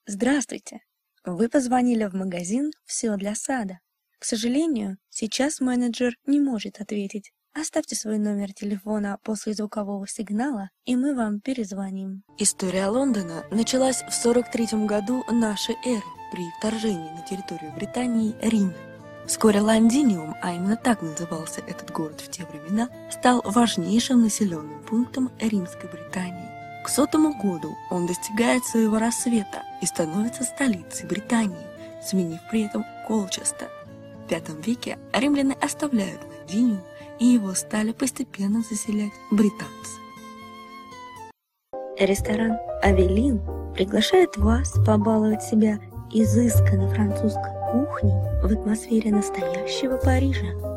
Здравствуйте! Вы позвонили в магазин «Все для сада». К сожалению, сейчас менеджер не может ответить. Оставьте свой номер телефона после звукового сигнала, и мы вам перезвоним. История Лондона началась в 43 году нашей эры при вторжении на территорию Британии Рима. Вскоре Лондиниум, а именно так назывался этот город в те времена, стал важнейшим населенным пунктом Римской Британии. К 100 году он достигает своего рассвета и становится столицей Британии, сменив при этом Колчестер. В V веке римляне оставляют Лондиниум, и его стали постепенно заселять британцы. Ресторан «Авелин» приглашает вас побаловать себя изысканной французской кухней в атмосфере настоящего Парижа.